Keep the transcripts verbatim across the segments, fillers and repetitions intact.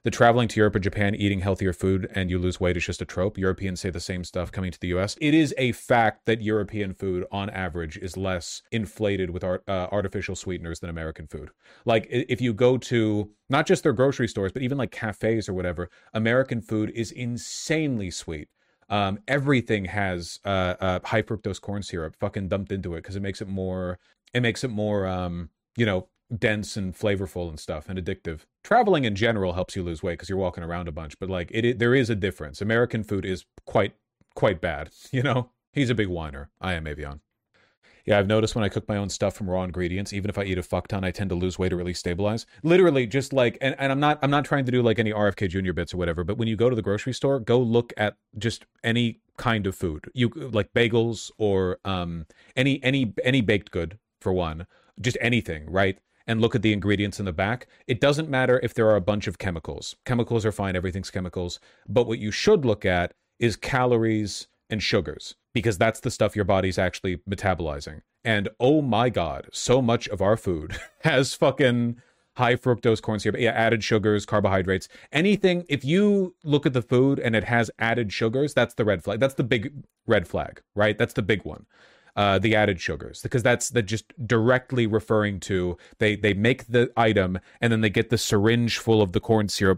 the traveling to Europe or Japan, eating healthier food, and you lose weight is just a trope. Europeans say the same stuff coming to the U S. It is a fact that European food, on average, is less inflated with art, uh, artificial sweeteners than American food. Like, if you go to not just their grocery stores, but even like cafes or whatever, American food is insanely sweet. Um, everything has uh, uh, high fructose corn syrup fucking dumped into it because it makes it more, it makes it more, um, you know, dense and flavorful and stuff and addictive. Traveling in general helps you lose weight because you're walking around a bunch, but like it, it there is a difference. American food is quite quite bad, you know. He's a big whiner. I am Avion. Yeah, I've noticed when I cook my own stuff from raw ingredients, even if I eat a fuck ton, I tend to lose weight or really stabilize. Literally, just like, and, and I'm not I'm not trying to do like any R F K Junior bits or whatever, but when you go to the grocery store, go look at just any kind of food. You like bagels or um any any any baked good for one, just anything, right? And look at the ingredients in the back. It doesn't matter if there are a bunch of chemicals. Chemicals are fine, everything's chemicals. But what you should look at is calories and sugars, because that's the stuff your body's actually metabolizing. And oh my God, so much of our food has fucking high fructose corn syrup, yeah, added sugars, carbohydrates, anything. If you look at the food and it has added sugars, that's the red flag. That's the big red flag, right? That's the big one. Uh, the added sugars, because that's the just directly referring to they they make the item and then they get the syringe full of the corn syrup,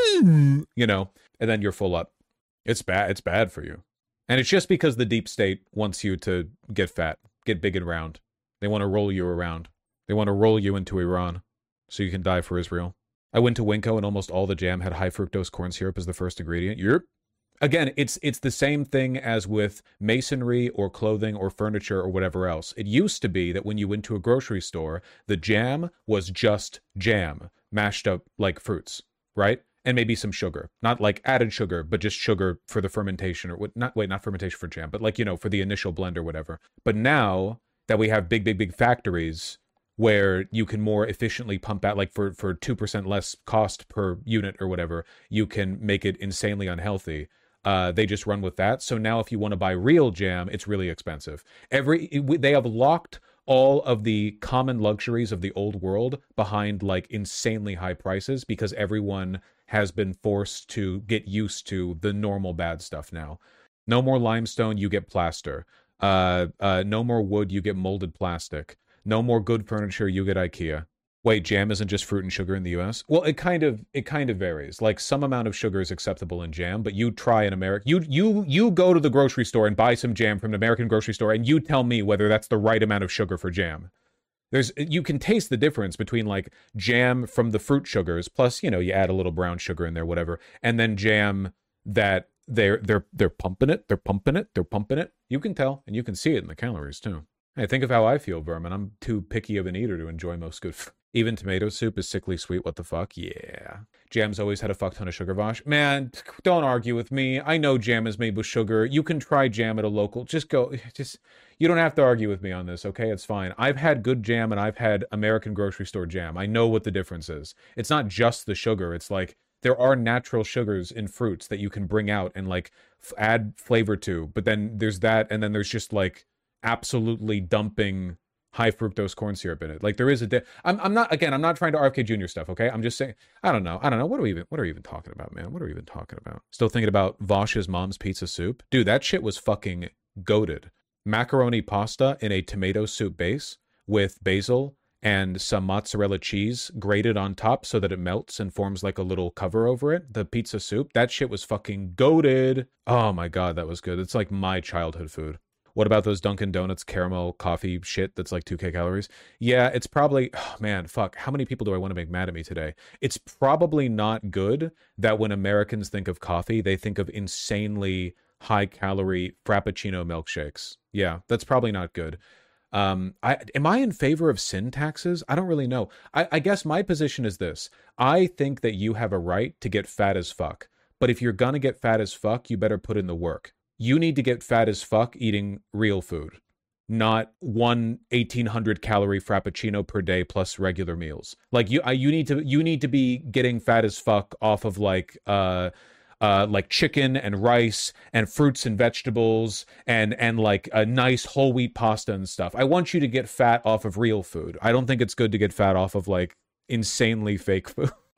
you know, and then you're full up. It's bad. It's bad for you. And it's just because the deep state wants you to get fat, get big and round. They want to roll you around. They want to roll you into Iran so you can die for Israel. I went to Winco and almost all the jam had high fructose corn syrup as the first ingredient. Yep. Again, it's it's the same thing as with masonry or clothing or furniture or whatever else. It used to be that when you went to a grocery store, the jam was just jam, mashed up like fruits, right? And maybe some sugar. Not like added sugar, but just sugar for the fermentation or what not wait, not fermentation for jam, but like, you know, for the initial blend or whatever. But now that we have big, big, big factories where you can more efficiently pump out, like for, for two percent less cost per unit or whatever, you can make it insanely unhealthy. Uh, they just run with that. So now if you want to buy real jam, it's really expensive. Every They have locked all of the common luxuries of the old world behind like insanely high prices because everyone has been forced to get used to the normal bad stuff now. No more limestone, you get plaster. Uh, uh, no more wood, you get molded plastic. No more good furniture, you get IKEA. Wait, jam isn't just fruit and sugar in the U S? Well, it kind of it kind of varies. Like some amount of sugar is acceptable in jam, but you try in America. You you you go to the grocery store and buy some jam from an American grocery store, and you tell me whether that's the right amount of sugar for jam. There's you can taste the difference between like jam from the fruit sugars, plus you know you add a little brown sugar in there, whatever, and then jam that they're they're they're pumping it, they're pumping it, they're pumping it. You can tell, and you can see it in the calories too. Hey, think of how I feel, Vermin. I'm too picky of an eater to enjoy most good food. Even tomato soup is sickly sweet. What the fuck? Yeah. Jam's always had a fuck ton of sugar, Vosh. Man, don't argue with me. I know jam is made with sugar. You can try jam at a local. Just go. Just you don't have to argue with me on this, okay? It's fine. I've had good jam and I've had American grocery store jam. I know what the difference is. It's not just the sugar. It's like there are natural sugars in fruits that you can bring out and like f- add flavor to. But then there's that, and then there's just like absolutely dumping high fructose corn syrup in it. Like there is a di- I'm I'm not again, I'm not trying to R F K Junior stuff, okay? I'm just saying I don't know. I don't know. What are we even what are we even talking about, man? What are we even talking about? Still thinking about Vosh's mom's pizza soup? Dude, that shit was fucking goated. Macaroni pasta in a tomato soup base with basil and some mozzarella cheese grated on top so that it melts and forms like a little cover over it. The pizza soup, that shit was fucking goated. Oh my God, that was good. It's like my childhood food. What about those Dunkin' Donuts caramel coffee shit that's like two K calories? Yeah, it's probably, oh man, fuck. How many people do I want to make mad at me today? It's probably not good that when Americans think of coffee, they think of insanely high calorie Frappuccino milkshakes. Yeah, that's probably not good. Um, I am I in favor of sin taxes? I don't really know. I, I guess my position is this. I think that you have a right to get fat as fuck. But if you're gonna get fat as fuck, you better put in the work. You need to get fat as fuck eating real food, not one eighteen hundred calorie Frappuccino per day plus regular meals. Like you, I, you need to, you need to be getting fat as fuck off of like, uh, uh, like chicken and rice and fruits and vegetables and and like a nice whole wheat pasta and stuff. I want you to get fat off of real food. I don't think it's good to get fat off of like insanely fake food.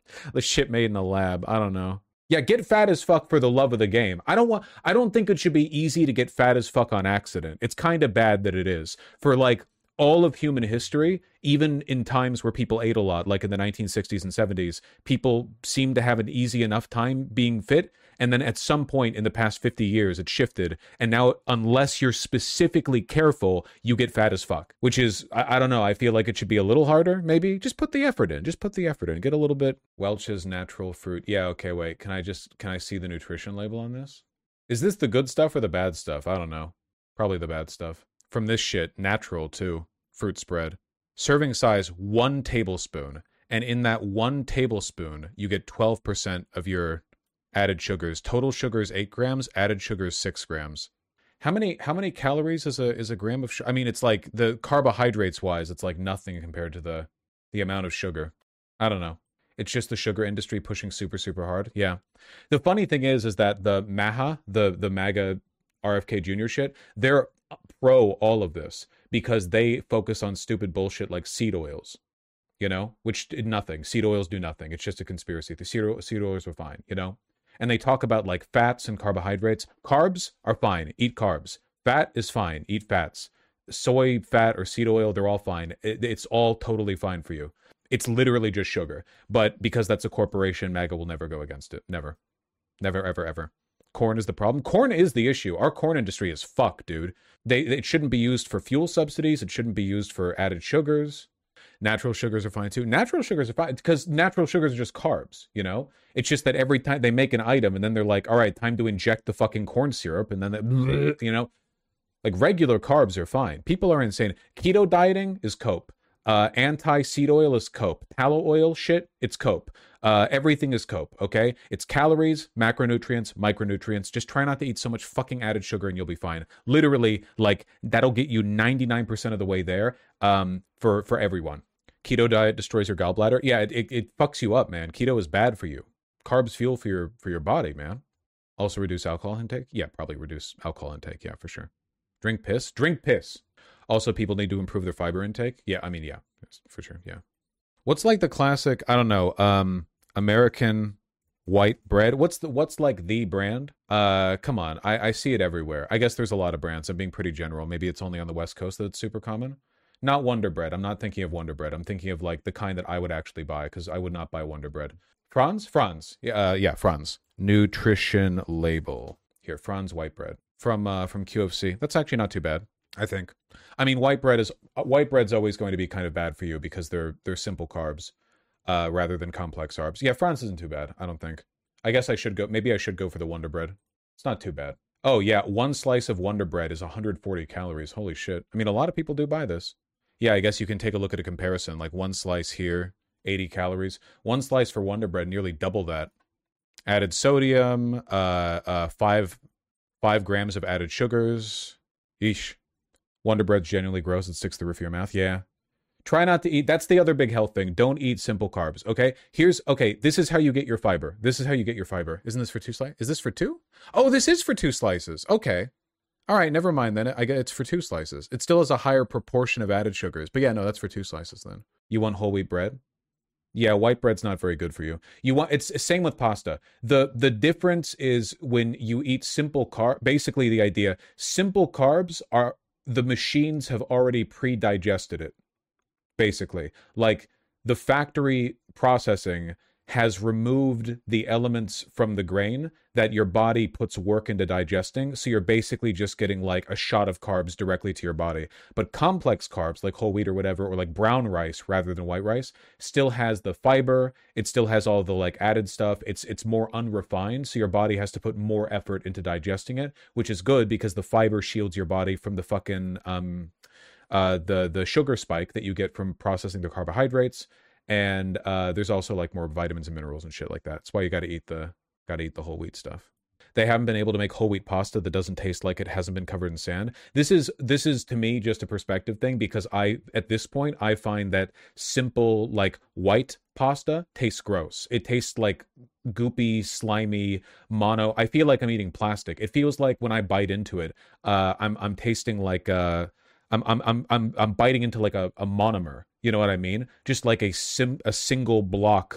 The shit made in the lab. I don't know. Yeah, get fat as fuck for the love of the game. I don't want I don't think it should be easy to get fat as fuck on accident. It's kind of bad that it is. For like all of human history, even in times where people ate a lot, like in the nineteen sixties and seventies, people seemed to have an easy enough time being fit. And then at some point in the past fifty years, it shifted. And now, unless you're specifically careful, you get fat as fuck, which is, I, I don't know. I feel like it should be a little harder, maybe. Just put the effort in. Just put the effort in. Get a little bit. Welch's natural fruit. Yeah, okay, wait. Can I just, can I see the nutrition label on this? Is this the good stuff or the bad stuff? I don't know. Probably the bad stuff. From this shit, natural too. Fruit spread. Serving size, one tablespoon. And in that one tablespoon, you get twelve percent of your added sugars. Total sugar is eight grams. Added sugar is six grams. How many how many calories is a is a gram of sugar? I mean, it's like the carbohydrates wise, it's like nothing compared to the the amount of sugar. I don't know. It's just the sugar industry pushing super super hard. Yeah. The funny thing is, is that the MAHA, the the MAGA R F K Junior shit, they're pro all of this because they focus on stupid bullshit like seed oils. You know, which did nothing. Seed oils do nothing. It's just a conspiracy. The seed, seed oils are fine. You know. And they talk about like fats and carbohydrates. Carbs are fine. Eat carbs. Fat is fine. Eat fats. Soy fat or seed oil, they're all fine. It, it's all totally fine for you. It's literally just sugar. But because that's a corporation, MAGA will never go against it. Never. Never, ever, ever. Corn is the problem. Corn is the issue. Our corn industry is fucked, dude. They, it shouldn't be used for fuel subsidies. It shouldn't be used for added sugars. Natural sugars are fine too. Natural sugars are fine because natural sugars are just carbs, you know? It's just that every time they make an item and then they're like, all right, time to inject the fucking corn syrup. And then, they, you know, like regular carbs are fine. People are insane. Keto dieting is cope. Uh, anti-seed oil is cope. Tallow oil shit, it's cope. Uh, everything is cope, okay? It's calories, macronutrients, micronutrients. Just try not to eat so much fucking added sugar and you'll be fine. Literally, like, that'll get you ninety-nine percent of the way there um, for, for everyone. Keto diet destroys your gallbladder. Yeah, it, it, it fucks you up, man. Keto is bad for you. Carbs fuel for your for your body, man. Also reduce alcohol intake. Yeah, probably reduce alcohol intake. Yeah, for sure. Drink piss. Drink piss. Also, people need to improve their fiber intake. Yeah, I mean, yeah, for sure. Yeah. What's like the classic? I don't know. Um, American white bread. What's the what's like the brand? Uh, come on. I I see it everywhere. I guess there's a lot of brands. I'm being pretty general. Maybe it's only on the West Coast that it's super common. Not Wonder Bread. I'm not thinking of Wonder Bread. I'm thinking of like the kind that I would actually buy because I would not buy Wonder Bread. Franz? Franz. Yeah, uh, yeah, Franz. Nutrition label. Here, Franz white bread. From uh, from Q F C. That's actually not too bad, I think. I mean, white bread is uh, white bread's always going to be kind of bad for you because they're they're simple carbs uh, rather than complex carbs. Yeah, Franz isn't too bad, I don't think. I guess I should go maybe I should go for the Wonder Bread. It's not too bad. Oh yeah, one slice of Wonder Bread is one hundred forty calories. Holy shit. I mean, a lot of people do buy this. Yeah, I guess you can take a look at a comparison. Like one slice here, eighty calories. One slice for Wonder Bread, nearly double that. Added sodium, uh, uh, five, five grams of added sugars. Yeesh. Wonder Bread's genuinely gross. It sticks to the roof of your mouth. Yeah. Try not to eat. That's the other big health thing. Don't eat simple carbs, okay? Here's, okay, this is how you get your fiber. This is how you get your fiber. Isn't this for two slices? Is this for two? Oh, this is for two slices. Okay. All right, never mind then. I get it's for two slices. It still has a higher proportion of added sugars. But yeah, no, that's for two slices then. You want whole wheat bread? Yeah, white bread's not very good for you. You want it's same with pasta. The the difference is when you eat simple carb, basically the idea, simple carbs are the machines have already pre-digested it. Basically, like the factory processing has removed the elements from the grain that your body puts work into digesting. So you're basically just getting like a shot of carbs directly to your body. But complex carbs like whole wheat or whatever, or like brown rice rather than white rice, still has the fiber. It still has all the like added stuff. It's it's more unrefined. So your body has to put more effort into digesting it, which is good because the fiber shields your body from the fucking um uh the the sugar spike that you get from processing the carbohydrates. And uh, there's also like more vitamins and minerals and shit like that. That's why you got to eat the got to eat the whole wheat stuff. They haven't been able to make whole wheat pasta that doesn't taste like it hasn't been covered in sand. This is this is to me just a perspective thing because I at this point I find that simple like white pasta tastes gross. It tastes like goopy, slimy, mono. I feel like I'm eating plastic. It feels like when I bite into it, uh, I'm I'm tasting like uh, I'm I'm I'm I'm I'm biting into like a, a monomer. You know what I mean? Just like a sim a single block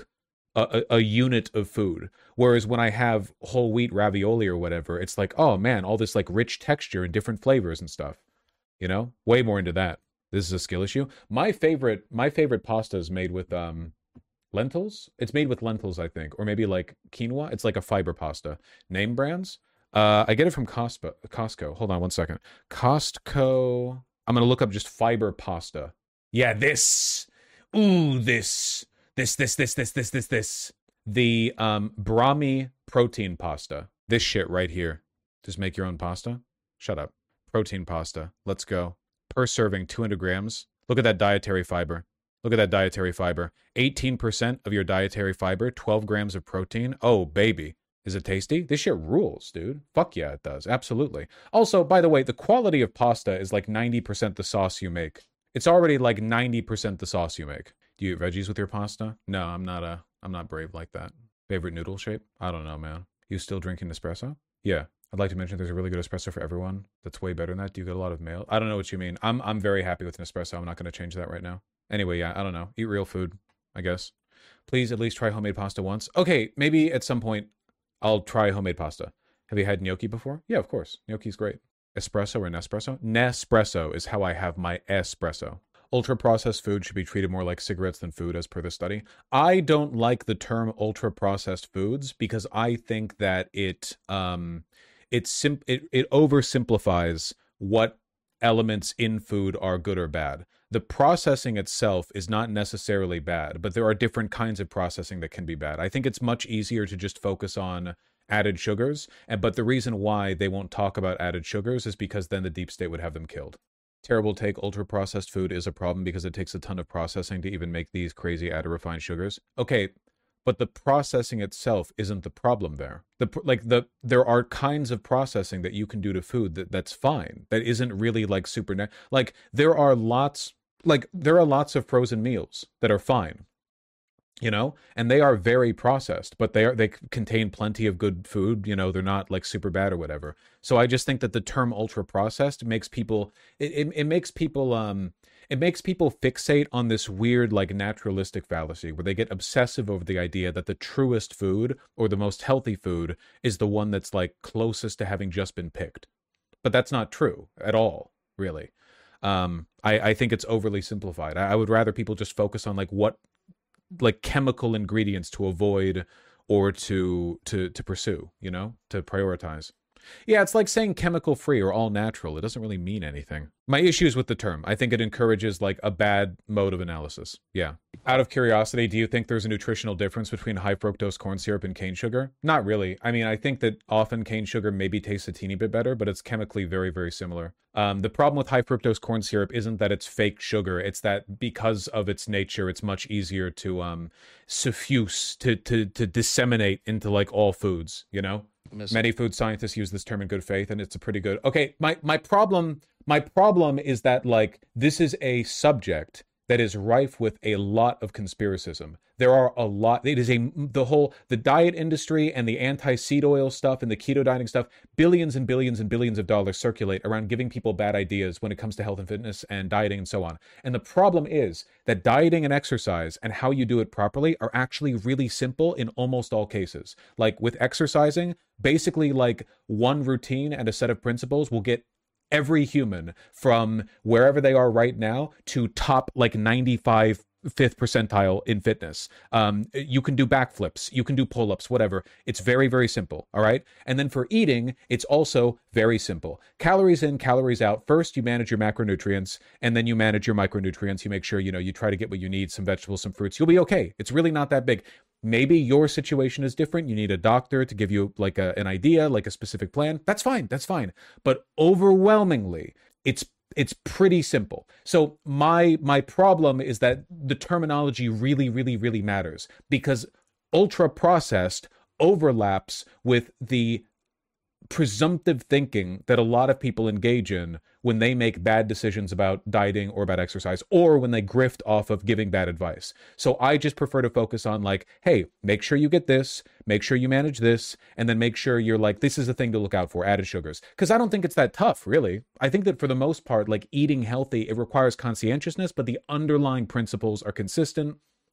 a, a, a unit of food. Whereas when I have whole wheat ravioli or whatever, it's like, oh man, all this like rich texture and different flavors and stuff. You know, way more into that. This is a skill issue. My favorite, my favorite pasta is made with um lentils. It's made with lentils, I think, or maybe like quinoa. It's like a fiber pasta. Name brands. Uh, I get it from Costco. Costco. Hold on one second. Costco. I'm gonna look up just fiber pasta. Yeah, this. Ooh, this. This, this, this, this, this, this, this. The um Brahmi protein pasta. This shit right here. Just make your own pasta. Shut up. Protein pasta. Let's go. Per serving, two hundred grams. Look at that dietary fiber. Look at that dietary fiber. eighteen percent of your dietary fiber, twelve grams of protein. Oh, baby. Is it tasty? This shit rules, dude. Fuck yeah, it does. Absolutely. Also, by the way, the quality of pasta is like ninety percent the sauce you make. It's already like ninety percent the sauce you make. Do you eat veggies with your pasta? No, I'm not a, I'm not brave like that. Favorite noodle shape? I don't know, man. You still drinking espresso? Yeah. I'd like to mention there's a really good espresso for everyone. That's way better than that. Do you get a lot of mail? I don't know what you mean. I'm I'm very happy with an espresso. I'm not going to change that right now. Anyway, yeah, I don't know. Eat real food, I guess. Please at least try homemade pasta once. Okay, maybe at some point I'll try homemade pasta. Have you had gnocchi before? Yeah, of course. Gnocchi's great. Espresso or Nespresso? Nespresso is how I have my espresso. Ultra-processed food should be treated more like cigarettes than food, as per the study. I don't like the term ultra-processed foods because I think that it um, it, sim- it it oversimplifies what elements in food are good or bad. The processing itself is not necessarily bad, but there are different kinds of processing that can be bad. I think it's much easier to just focus on added sugars, and but the reason why they won't talk about added sugars is because then the deep state would have them killed. Terrible take, ultra-processed food is a problem because it takes a ton of processing to even make these crazy added refined sugars. Okay, but the processing itself isn't the problem there. The like the there are kinds of processing that you can do to food that that's fine. That isn't really like super ne- like there are lots like there are lots of frozen meals that are fine. You know, and they are very processed, but they are they contain plenty of good food. You know, they're not like super bad or whatever. So I just think that the term ultra processed makes people it, it, it makes people um it makes people fixate on this weird like naturalistic fallacy where they get obsessive over the idea that the truest food or the most healthy food is the one that's like closest to having just been picked. But that's not true at all, really. Um, I, I think it's overly simplified. I, I would rather people just focus on like what like chemical ingredients to avoid or to to to pursue, you know, to prioritize. Yeah, it's like saying chemical free or all natural. It doesn't really mean anything. My issue is with the term. I think it encourages like a bad mode of analysis. Yeah. Out of curiosity, do you think there's a nutritional difference between high fructose corn syrup and cane sugar? Not really. I mean, I think that often cane sugar maybe tastes a teeny bit better, but it's chemically very, very similar. Um, the problem with high fructose corn syrup isn't that it's fake sugar. It's that because of its nature, it's much easier to um, suffuse, to, to, to disseminate into like all foods, you know? Many food scientists use this term in good faith, and it's a pretty good. Okay, my my problem my problem is that like this is a subject that is rife with a lot of conspiracism. There are a lot. It is a the whole the diet industry and the anti-seed oil stuff and the keto dieting stuff. Billions and billions and billions of dollars circulate around giving people bad ideas when it comes to health and fitness and dieting and so on. And the problem is that dieting and exercise and how you do it properly are actually really simple in almost all cases. Like with exercising, basically like one routine and a set of principles will get every human from wherever they are right now to top like ninety-five fifth percentile in fitness. Um, you can do backflips, you can do pull-ups, whatever. It's very, very simple. All right. And then for eating, it's also very simple. Calories in, calories out. First, you manage your macronutrients, and then you manage your micronutrients. You make sure, you know, you try to get what you need, some vegetables, some fruits. You'll be okay. It's really not that big. Maybe your situation is different. You need a doctor to give you like a, an idea, like a specific plan. That's fine. That's fine. But overwhelmingly, it's it's pretty simple. So my my problem is that the terminology really, really, really matters because ultra processed overlaps with the presumptive thinking that a lot of people engage in when they make bad decisions about dieting or about exercise, or when they grift off of giving bad advice. So I just prefer to focus on like, hey, make sure you get this, make sure you manage this, and then make sure you're like, this is the thing to look out for, added sugars. Because I don't think it's that tough, really. I think that for the most part, like eating healthy, it requires conscientiousness, but the underlying principles are consistent.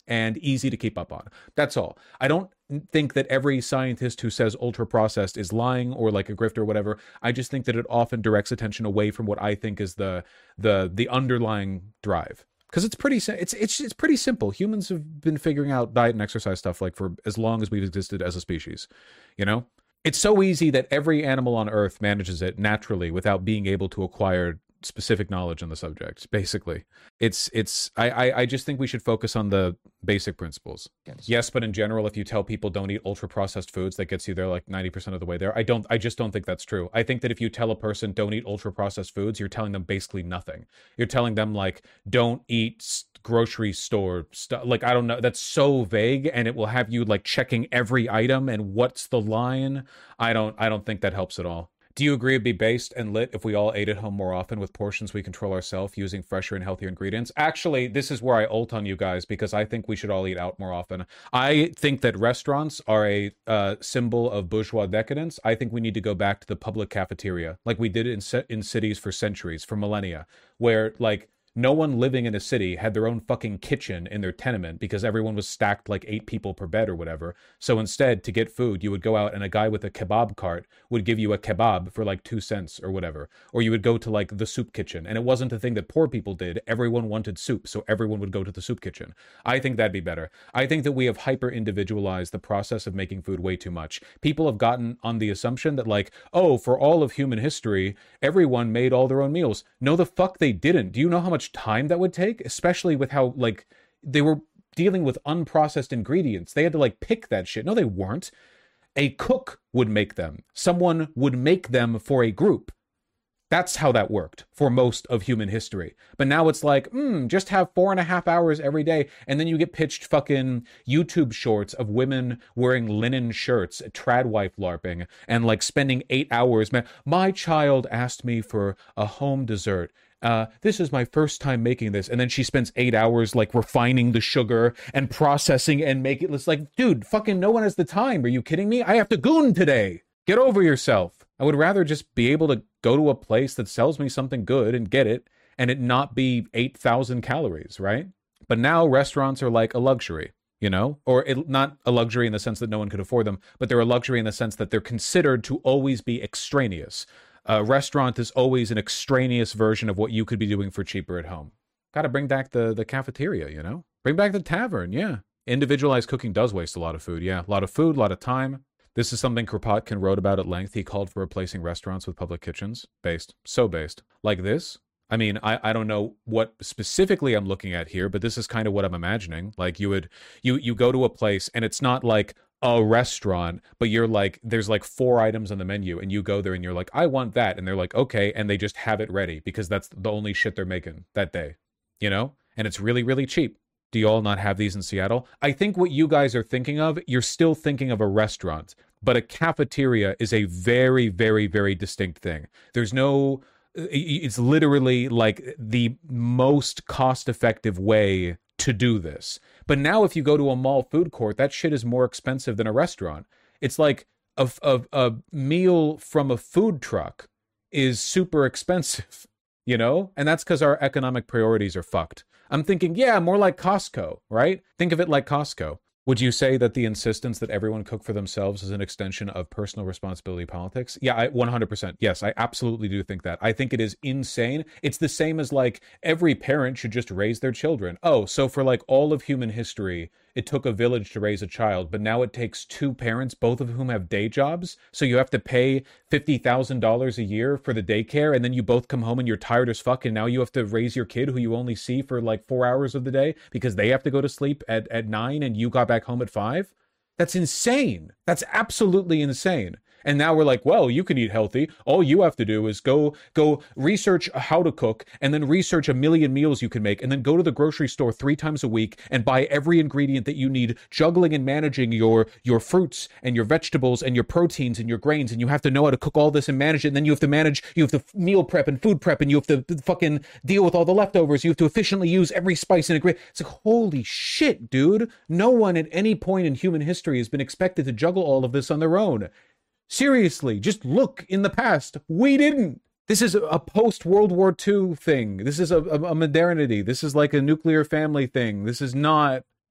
and easy to keep up on. That's all. I don't think that every scientist who says ultra processed is lying or like a grifter or whatever. I just think that it often directs attention away from what I think is the the the underlying drive. Because it's pretty it's it's it's pretty simple. Humans have been figuring out diet and exercise stuff like for as long as we've existed as a species, you know? It's so easy that every animal on Earth manages it naturally without being able to acquire specific knowledge on the subject. Basically, it's it's I, I I just think we should focus on the basic principles. Yes. yes, but in general, if you tell people don't eat ultra processed foods, that gets you there like ninety percent of the way there. I don't I just don't think that's true. I think that if you tell a person don't eat ultra processed foods, you're telling them basically nothing. You're telling them like don't eat grocery store stuff. Like, I don't know, that's so vague, and it will have you like checking every item and what's the line. I don't I don't think that helps at all. Do you agree it'd be based and lit if we all ate at home more often with portions we control ourselves using fresher and healthier ingredients? Actually, this is where I ult on you guys because I think we should all eat out more often. I think that restaurants are a uh, symbol of bourgeois decadence. I think we need to go back to the public cafeteria like we did in, in cities for centuries, for millennia, where like no one living in a city had their own fucking kitchen in their tenement because everyone was stacked like eight people per bed or whatever. So instead, to get food, you would go out and a guy with a kebab cart would give you a kebab for like two cents or whatever. Or you would go to like the soup kitchen. And it wasn't a thing that poor people did. Everyone wanted soup, so everyone would go to the soup kitchen. I think that'd be better. I think that we have hyper-individualized the process of making food way too much. People have gotten on the assumption that like, oh, for all of human history, everyone made all their own meals. No, the fuck they didn't. Do you know how much time that would take, especially with how like they were dealing with unprocessed ingredients? They had to like pick that shit. No, they weren't. A cook would make them. Someone would make them for a group. That's how that worked for most of human history. But now it's like, hmm, just have four and a half hours every day. And then you get pitched fucking YouTube shorts of women wearing linen shirts, trad wife LARPing, and like spending eight hours. Man, my child asked me for a home dessert. Uh, this is my first time making this. And then she spends eight hours like refining the sugar and processing and make it. It's like, dude, fucking no one has the time. Are you kidding me? I have to goon today. Get over yourself. I would rather just be able to go to a place that sells me something good and get it and it not be eight thousand calories, right? But now restaurants are like a luxury, you know, or it, not a luxury in the sense that no one could afford them, but they're a luxury in the sense that they're considered to always be extraneous. A restaurant is always an extraneous version of what you could be doing for cheaper at home. Got to bring back the, the cafeteria, you know? Bring back the tavern, yeah. Individualized cooking does waste a lot of food, yeah. A lot of food, a lot of time. This is something Kropotkin wrote about at length. He called for replacing restaurants with public kitchens. Based. So based. Like this. I mean, I, I don't know what specifically I'm looking at here, but this is kind of what I'm imagining. Like you would, you, you go to a place and it's not like a restaurant, but you're like, there's like four items on the menu and you go there and you're like, I want that. And they're like, okay. And they just have it ready because that's the only shit they're making that day, you know? And it's really, really cheap. Do you all not have these in Seattle? I think what you guys are thinking of, you're still thinking of a restaurant, but a cafeteria is a very, very, very distinct thing. There's no, it's literally like the most cost-effective way to do this. But now if you go to a mall food court, that shit is more expensive than a restaurant. It's like a, a, a meal from a food truck is super expensive, you know? And that's because our economic priorities are fucked. I'm thinking, yeah, more like Costco, right? Think of it like Costco. Would you say that the insistence that everyone cook for themselves is an extension of personal responsibility politics? Yeah, I one hundred percent. Yes, I absolutely do think that. I think it is insane. It's the same as like every parent should just raise their children. Oh, so for like all of human history, it took a village to raise a child, but now it takes two parents, both of whom have day jobs. So you have to pay fifty thousand dollars a year for the daycare, and then you both come home and you're tired as fuck, and now you have to raise your kid who you only see for like four hours of the day because they have to go to sleep at, at nine and you got back home at five? That's insane. That's absolutely insane. And now we're like, well, you can eat healthy. All you have to do is go go research how to cook and then research a million meals you can make and then go to the grocery store three times a week and buy every ingredient that you need, juggling and managing your your fruits and your vegetables and your proteins and your grains. And you have to know how to cook all this and manage it. And then you have to manage, you have to meal prep and food prep, and you have to fucking deal with all the leftovers. You have to efficiently use every spice and ingredient. It's like, holy shit, dude. No one at any point in human history has been expected to juggle all of this on their own. Seriously, just look in the past. We didn't. This is a post-World War Two thing. This is a, a, a modernity. This is like a nuclear family thing. This is not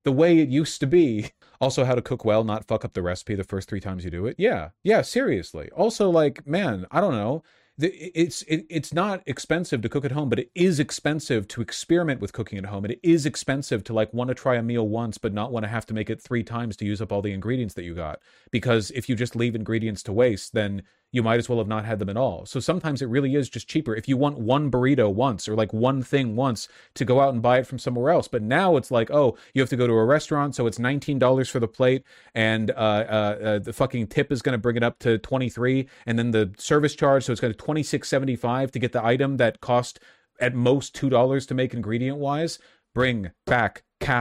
the way it used to be. Also, how to cook well, not fuck up the recipe the first three times you do it. Yeah, yeah, seriously. Also, like, man, I don't know. It's it, it's not expensive to cook at home, but it is expensive to experiment with cooking at home. And it is expensive to like want to try a meal once, but not want to have to make it three times to use up all the ingredients that you got. Because if you just leave ingredients to waste, then you might as well have not had them at all. So sometimes it really is just cheaper if you want one burrito once or like one thing once to go out and buy it from somewhere else. But now it's like, oh, you have to go to a restaurant, so it's nineteen dollars for the plate, and uh, uh, uh, the fucking tip is going to bring it up to twenty-three, and then the service charge, so it's going to twenty-six seventy-five to get the item that cost at most two dollars to make ingredient-wise. Bring back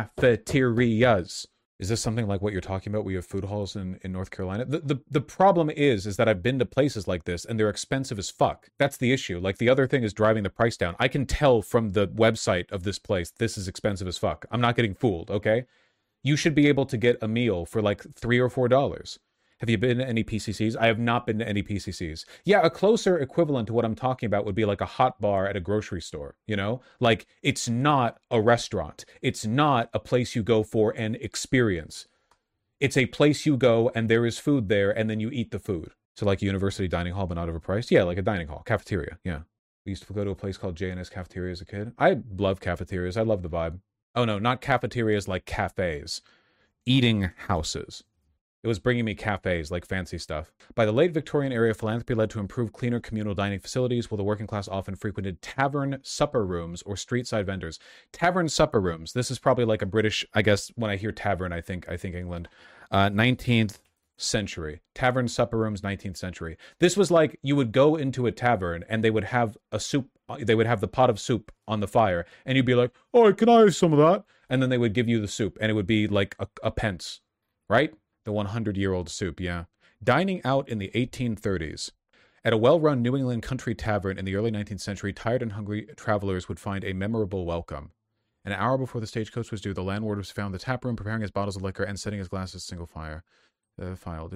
cafeterias. Is this something like what you're talking about? We have food halls in, in North Carolina. The, the the problem is, is that I've been to places like this and they're expensive as fuck. That's the issue. Like the other thing is driving the price down. I can tell from the website of this place, this is expensive as fuck. I'm not getting fooled, okay? You should be able to get a meal for like three or four dollars. Have you been to any P C Cs? I have not been to any P C Cs. Yeah, a closer equivalent to what I'm talking about would be like a hot bar at a grocery store, you know? Like, it's not a restaurant. It's not a place you go for an experience. It's a place you go and there is food there and then you eat the food. So like a university dining hall, but not overpriced? Yeah, like a dining hall. Cafeteria, yeah. We used to go to a place called J and S Cafeteria as a kid. I love cafeterias. I love the vibe. Oh no, not cafeterias like cafes. Eating houses. It was bringing me cafes, like fancy stuff. By the late Victorian era, philanthropy led to improved, cleaner communal dining facilities, while the working class often frequented tavern supper rooms or street-side vendors. Tavern supper rooms. This is probably like a British, I guess, when I hear tavern, I think I think England. Uh, nineteenth century. Tavern supper rooms, nineteenth century. This was like you would go into a tavern and they would have a soup, they would have the pot of soup on the fire, and you'd be like, oh, can I have some of that? And then they would give you the soup, and it would be like a, a pence, right? The hundred-year-old soup, yeah. Dining out in the eighteen thirties. At a well-run New England country tavern in the early nineteenth century, tired and hungry travelers would find a memorable welcome. An hour before the stagecoach was due, the landlord was found in the tap room preparing his bottles of liquor and setting his glasses single fire. Uh, file.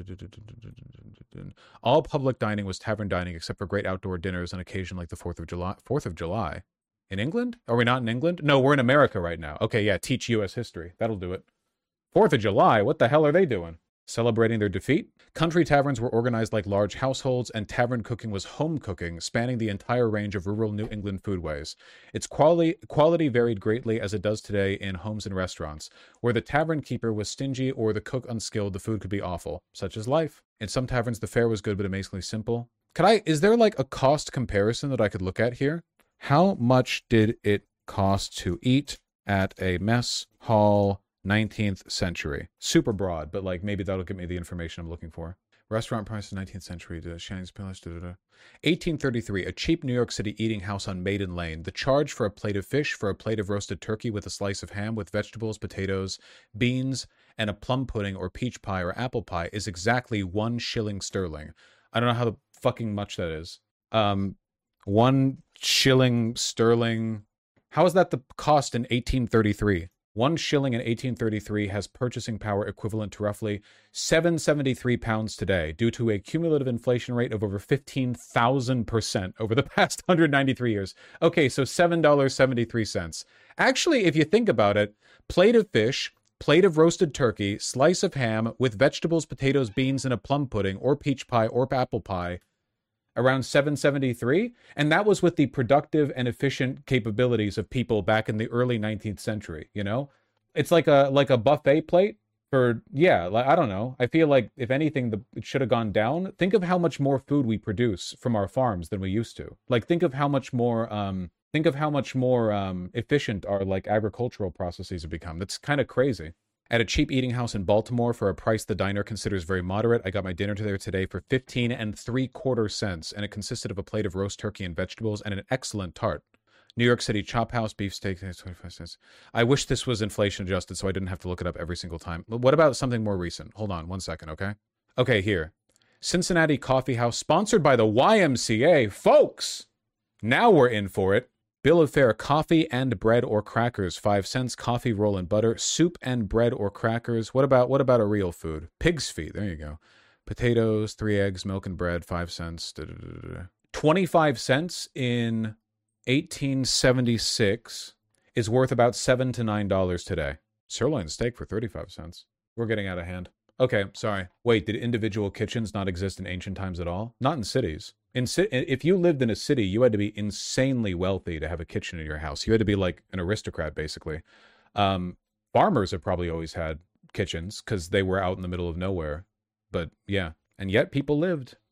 All public dining was tavern dining except for great outdoor dinners on occasion like the fourth of July. fourth of July? In England? Are we not in England? No, we're in America right now. Okay, yeah, teach U S history. That'll do it. fourth of July? What the hell are they doing? Celebrating their defeat? Country taverns were organized like large households, and tavern cooking was home cooking, spanning the entire range of rural New England foodways. Its quality, quality varied greatly as it does today in homes and restaurants. Where the tavern keeper was stingy or the cook unskilled, the food could be awful. Such is life. In some taverns, the fare was good but amazingly simple. Could I, is there like a cost comparison that I could look at here? How much did it cost to eat at a mess hall nineteenth century? Super broad, but like maybe that'll give me the information I'm looking for. Restaurant prices nineteenth century. Shannon's Palace. Da, da, da. eighteen thirty-three. A cheap New York City eating house on Maiden Lane. The charge for a plate of fish, for a plate of roasted turkey with a slice of ham with vegetables, potatoes, beans, and a plum pudding or peach pie or apple pie is exactly one shilling sterling. I don't know how fucking much that is. Um, one shilling sterling. How is that the cost in eighteen thirty-three? One shilling in eighteen thirty-three has purchasing power equivalent to roughly seven hundred seventy-three pounds today, due to a cumulative inflation rate of over fifteen thousand percent over the past one hundred ninety-three years. Okay, so seven dollars and seventy-three cents. Actually, if you think about it, plate of fish, plate of roasted turkey, slice of ham with vegetables, potatoes, beans, and a plum pudding, or peach pie, or apple pie, around seven seventy-three, and that was with the productive and efficient capabilities of people back in the early nineteenth century, you know? It's like a like a buffet plate for, yeah, like, I don't know. I feel like, if anything, the, it should have gone down. Think of how much more food we produce from our farms than we used to. Like, think of how much more, um, think of how much more um, efficient our, like, agricultural processes have become. That's kind of crazy. At a cheap eating house in Baltimore for a price the diner considers very moderate, I got my dinner there today for fifteen and three quarter cents, and it consisted of a plate of roast turkey and vegetables and an excellent tart. New York City Chop House beef steak, twenty-five cents. I wish this was inflation adjusted so I didn't have to look it up every single time. But what about something more recent? Hold on one second, okay? Okay, here. Cincinnati Coffee House, sponsored by the Y M C A. Folks! Now we're in for it. Bill of fare, coffee and bread or crackers, five cents. Coffee, roll, and butter. Soup and bread or crackers. What about what about a real food? Pig's feet. There you go. Potatoes, three eggs, milk and bread, five cents. Da, da, da, da. twenty-five cents in eighteen seventy-six is worth about seven to nine dollars today. Sirloin steak for thirty-five cents. We're getting out of hand. Okay, sorry. Wait, did individual kitchens not exist in ancient times at all? Not in cities. In ci- if you lived in a city, you had to be insanely wealthy to have a kitchen in your house. You had to be like an aristocrat, basically. Um, farmers have probably always had kitchens because they were out in the middle of nowhere. But yeah, and yet people lived.